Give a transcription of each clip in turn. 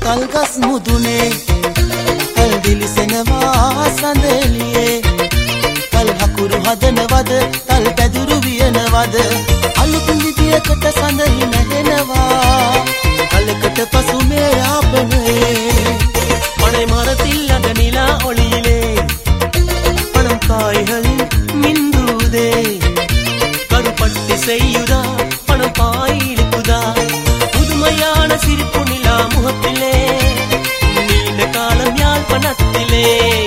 තල්ගස් මුදුනේ තල් දිලිසෙනවා සඳෙලියේ තල් හකුරු හදනවද තල් පැදුරු වියනවද අලුත් විදියකට සඳහි නැහෙනවා කලකට පසු මේ ආපනේ பனை மரத்தில் அந்த நிலா ஒளியிலே பணம் காய்கள் மின்றுதே கருப்பட்டி செய்யுதா பணம் பாயிழுக்குதா புதுமையான சிரிப்பு நிலா முகத்திலே நீண்ட காலம் யாழ்ப்பணத்திலே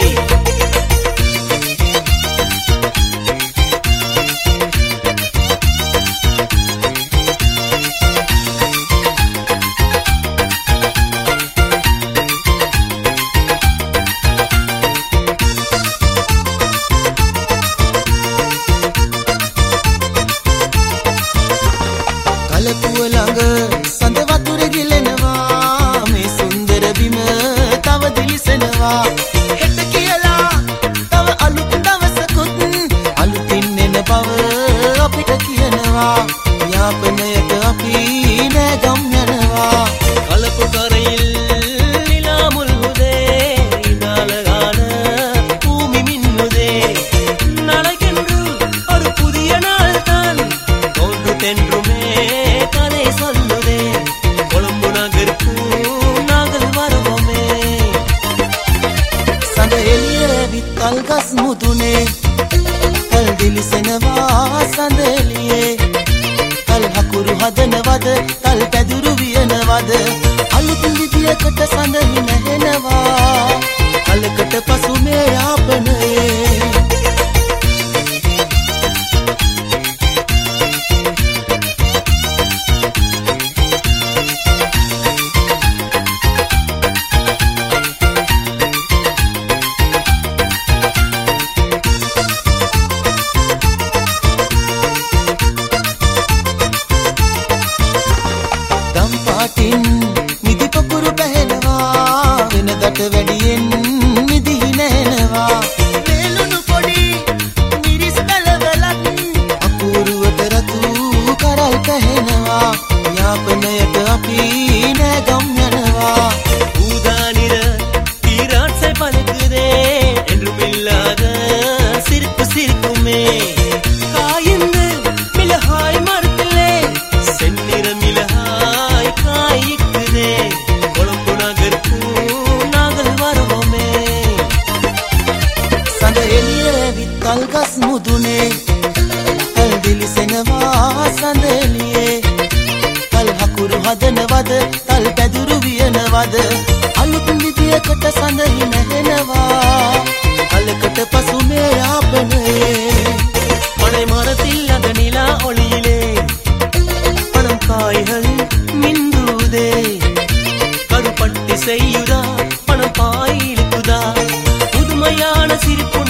කලපුව ළඟ සඳ වතුර ගිලෙනවා මේ සුන්දර බිම තව දිලිසෙනවා හෙට කියලා තව අලුත් දවසකුත් අලුතින් එන බව අපිට කියනවා යාපනයට අපි නෑගම් යනවා කලපු කරයිල් නිලා මුල්හුදේ ඉඳාලගාන பூமி மின்னுதே நாளைக்கென்று ஒரு புதிய நாள் தான் ஒன்று தென்றுமே கதை சொல்லுதே கொழும்பு நகருக்கும் நாங்கள் வருவோமே සඳ එළියේ තල්ගස් මුදුනේ තල් දිලිසෙනවා සඳෙලියේ තල් හකුරු හදනවද තල් පැදුරු වියනවද අලුත් විදියකට සඳහි නැහෙනවා කලකට පසු මේ යාපනයේ පාටින් නිදි පොකුරු පැහෙනවා වෙනදට වැඩියෙන් නිදි නැහෙනවා වේලුණු පොඩි මිරිස් කලවලත් අපූර්වට රතු කරල් පැහෙනවා යාපනයට අපි නෑගම් යනවා ஊதானிற தீராட்சை பழுக்குதே என்றுமில்லாத சிரிப்பு சிரிக்குமே காய்ந்து மிளகாய் மரத்திலே செந்நிற மிளகாய் காய்க்குதே கொழும்பு நகருக்கும் நாங்கள் வருவோமே සඳ එළියේ තල්ගස් මුදුනේ තල් දිලිසෙනවා සඳෙලියේ තල් හකුරු හදනවද තල් පැදුරු වියනවද අලුත් විදියකට සඳහි නැහෙනවා කලකට පසු මේ යාපනයේ பனை மரத்தில் அந்த நிலா ஒளியிலே பணம் காய்கள் மின்றுதே கருப்பட்டி செய்யுதா பணம் பாயிழுக்குதா புதுமையான சிரிப்பு